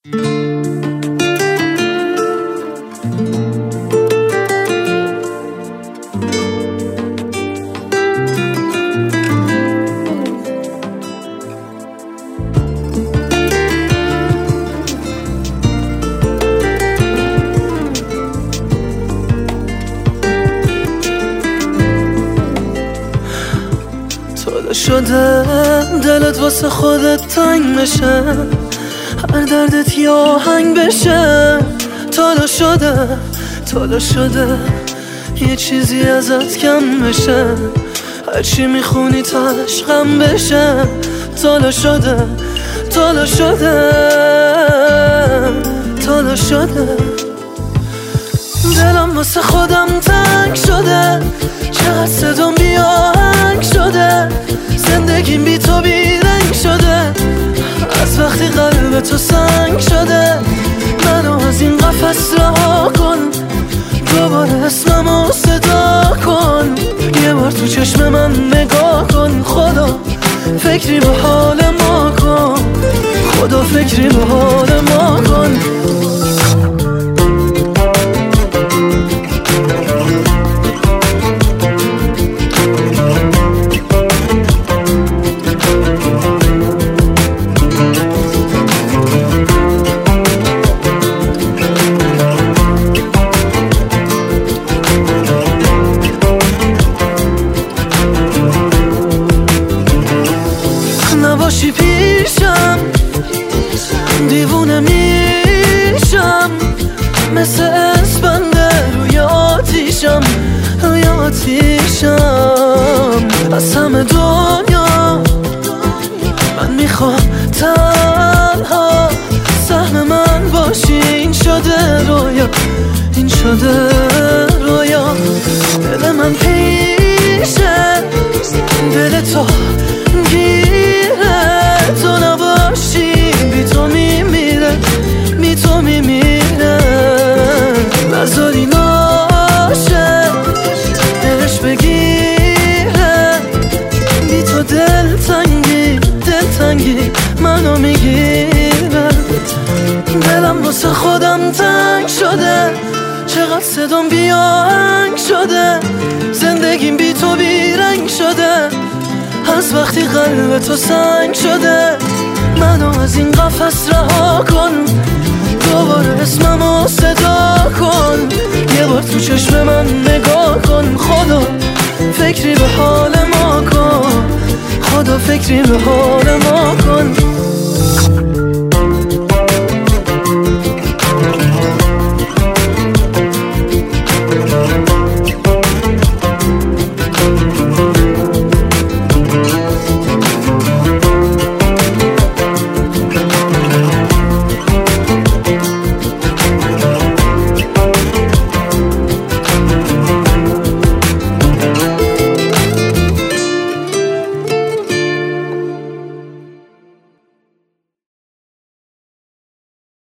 شده دلت واسه خودت تنگ بشه، هر دردت یه آهنگ بشه. تالا شده یه چیزی ازت کم بشه، هرچی میخونی تاش غم بشه. تالا شده دلم واسه خودم تنگ شده، چقدر صدام بی آهنگ شده. زندگیم بی تو بی رنگ شده، از وقتی قلب تو سنگ شده. منو از این قفس رها کن، دوباره اسممو صدا کن. یه بار تو چشم من نگاه کن، خدا فکری به حال ما کن، خدا فکری به حال ما کن. نباشی پیشم دیوونه میشم، مثل اسپند روی آتیشم. از همه دنیا من میخوام تنها سهم من باشی. این شده رویا، دل من پیشه، دل تو گیره. تو نباشی بی تو میمیره، نذاری ناشه دلش بگیره. بی تو دلتنگی منو میگیره. دلم واسه خودم تنگ شده، چقدر صدام بی آهنگ شده. زندگیم بی تو بی رنگ شده، از وقتی قلب تو سنگ شده. منو از این قفس رها کن، دوباره اسممو صدا کن. یه بار تو چشم من نگاه کن، خدا فکری به حال ما کن، خدا فکری به حال ما کن.